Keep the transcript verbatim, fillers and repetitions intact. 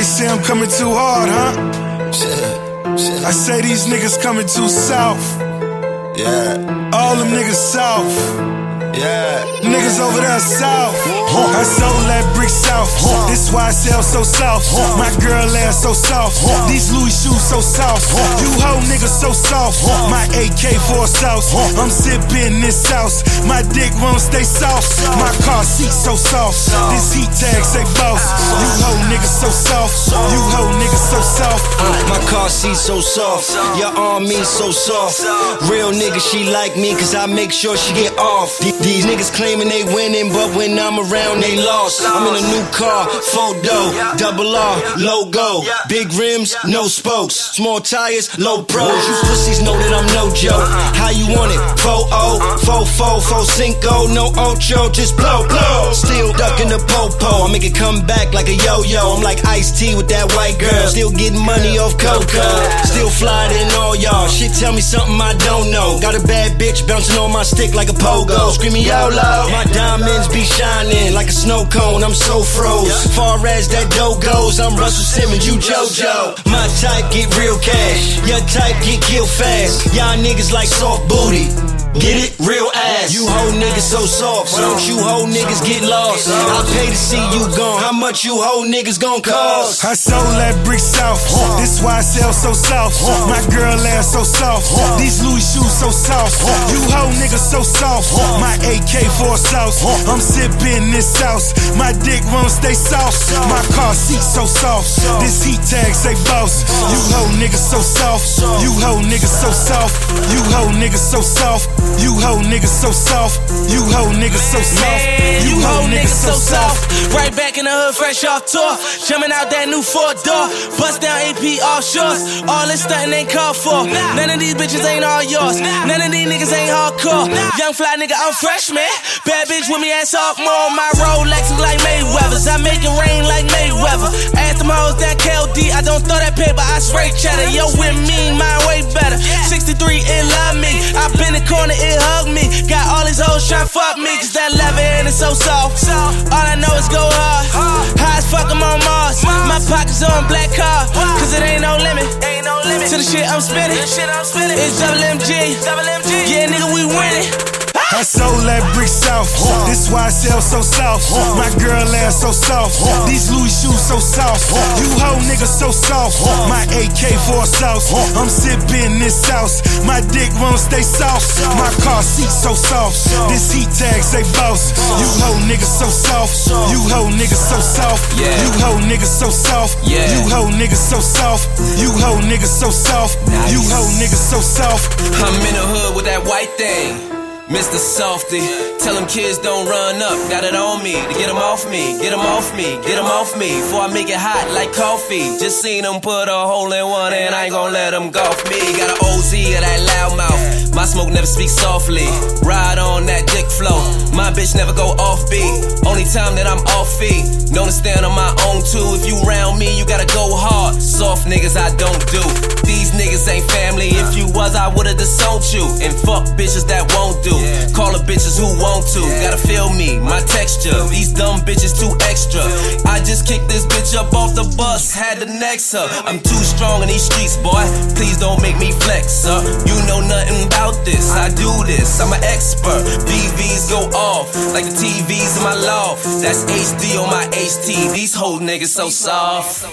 They say I'm coming too hard, huh? I say these niggas coming too south. Yeah. All them niggas south. Yeah. Niggas over there south. I sold that brick south. This why I sell so soft. My girl ass so soft. These Louis shoes so soft. You hoe niggas so soft. My A K for a sauce. I'm sipping this sauce. My dick won't stay soft. My car seat so soft. This heat tag say boss. You hoe niggas so soft. You hoe niggas so soft. My car seat so soft. Your arm me so soft. Real nigga, she like me cause I make sure she get off. These niggas claiming they winning, but when I'm around, they lost. I'm in a new car, photo, double R, logo. Big rims, no spokes. Small tires, low pros. You pussies know that I'm no joke. How you want it? four oh, four four, four cinco, no ocho, just blow, blow. Still ducking the po-po, I make it come back like a yo-yo. I'm like Ice-T with that white girl. Still getting money off Coco. Still flying in all y'all. Shit, tell me something I don't know. Got a bad bitch bouncing on my stick like a pogo. Screaming YOLO. My diamonds be shining like a snow cone. I'm so froze. Far as that dough goes, I'm Russell Simmons, you JoJo. My type get real cash. Your type get killed fast. Y'all niggas like soft booty. Get it? Real ass. You hoe niggas so soft. Why don't you hoe niggas get lost? I pay to see you gone. How much you hoe niggas gon' cost? I sold that brick south. This why I sell so soft. My girl ass so soft. These Louis shoes so soft. You hoe niggas so soft. My A K for a sauce. I'm sipping this sauce. My dick won't stay soft. My car seat so soft. This heat tag say boss. You hoe niggas so soft. You hoe niggas so soft. You hoe niggas so soft. You hoe niggas so soft. You hoe niggas so soft. You hoe niggas so soft. Right back in the hood, fresh off tour. Jumping out that new four door. Bust down A P offshores. All this stunting ain't called for. None of these bitches ain't all yours. None of these niggas ain't hardcore. Young fly nigga, I'm fresh, man. Bad bitch with me at sophomore. My Rolex is like Mayweather's. I make it rain like Mayweather. Ask them hoes that K O D. I don't throw that paper, I spray cheddar. Yo, with me, mine way better. sixty-three, it love me. I been in the corner, it hug me. Got all these hoes tryna fuck me, cause that leather and it's so soft. All I know is go hard. High as fuck, I'm on Mars. My pockets on black car, cause it ain't no limit. To the shit I'm spinning. It's double M G. Yeah, nigga, we winning. I sold that brick south. This why I sell so soft. My girl ass so soft. These Louis shoes so soft. You hoe niggas so soft. My A K for a sauce. I'm sipping this sauce. My dick won't stay soft. My car seat so soft. This heat tag say boss. You hoe niggas so soft. You hoe niggas so soft. You hoe niggas so soft. You hoe niggas so soft. You hoe niggas so soft. You hoe niggas so soft. I'm in the hood with that white thing. Mister Softy, tell them kids don't run up, got it on me, to get them off me, get them off me, get them off me, before I make it hot like coffee. Just seen them put a hole in one and I ain't gon' let them golf me. Got an O Z of that loud mouth, my smoke never speaks softly, ride on that dick flow, my bitch never go off beat, only time that I'm off feet, known to stand on my own too, if you round me you gotta go hard, soft niggas I don't do, these niggas ain't family, if you was I would've disowned you, and fuck bitches that won't do. Call the bitches who want to. Gotta feel me, my texture. These dumb bitches too extra. I just kicked this bitch up off the bus, had to next her. I'm too strong in these streets, boy. Please don't make me flex, huh? You know nothing about this. I do this, I'm an expert. V Vs go off like the T Vs in my loft. That's H D on my H T. These whole niggas so soft.